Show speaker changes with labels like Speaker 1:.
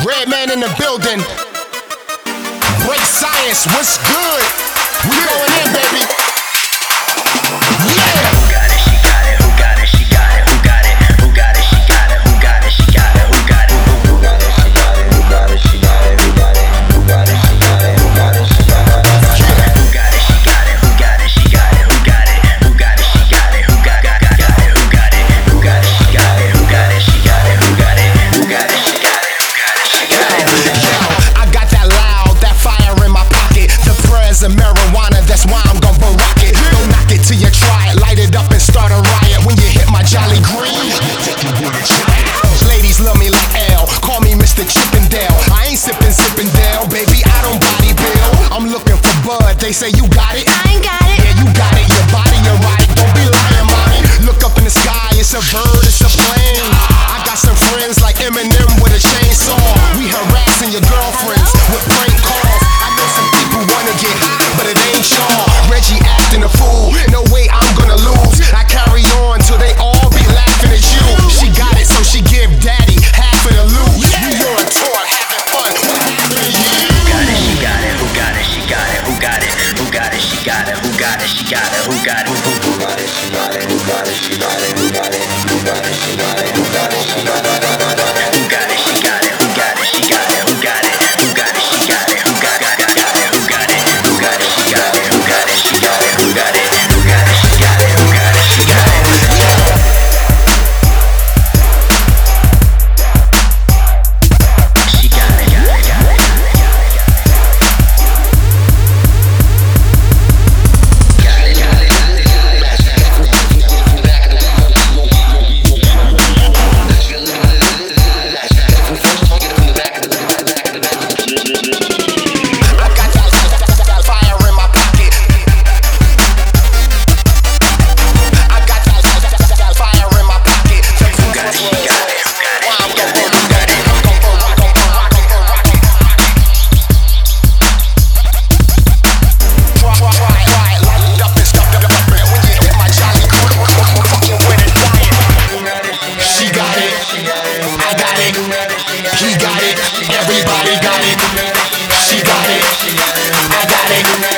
Speaker 1: Redman in the building. Break Science, what's good? We going in, baby. Yeah.
Speaker 2: Who got it? She got it. Who got it? She got it. Who got it? Who got it? She got it. Who got it? She got it. Who got it? Who got it? She got it. Who got it? She got it. Who got it? Who got it? She got it. Who got it? She got it. Who got it? She got it. Who got it? She got it. Who got it? Who got it? She got it. Who got it? Who got it? Who got it? She got it. Who got it? She got it. Who got it? Who got it? She got it. Who got it?
Speaker 1: Yo, I got that loud, that fire in my pocket. The prayers of marijuana, that's why I'm gon' rock it. Don't knock it till you try it, light it up and start a riot. When you hit my Jolly Green, ladies love me like L, call me Mr. Chippendale. I ain't sippin' Dale, baby, I don't body bill. I'm looking for Bud, they say you got it.
Speaker 3: I ain't got it.
Speaker 1: Yeah, you got it, your body, you're right. Don't be lying, mommy. Look up in the sky, it's a bird, it's a plane. I got some friends like Eminem with a chainsaw. We harassing your girlfriends with prank calls. I know some people wanna get high, but it ain't y'all. Reggie acting a fool, no way I'm gonna lose. I carry on till they all be laughing at you. She got it, so she give daddy half of the loot. We on a tour having fun, what happened to you?
Speaker 2: Who got it? She got it. Who got it? She got it. Who got it? Who got it? She got it. Who got it? She got it. Who got it? Who got it? She got it. Who got it? She got it. Who got it? Who got it? She got it. Who got it? She got it. Who got it? She got it. Who got it? She got it. Who got it? Who got it? She got it. Who got it? Who got it? Who got it? She got it. Who got it? She got it. Who got it? Who got it? She got it. Who got it? She got it. She got it.
Speaker 1: I got that fire in my pocket. I got that fire in my pocket.
Speaker 2: Who got it? She got it. Who got it? She got it. Who got it?
Speaker 1: She got it, I got it, he got it, everybody got it. She got it, I got it.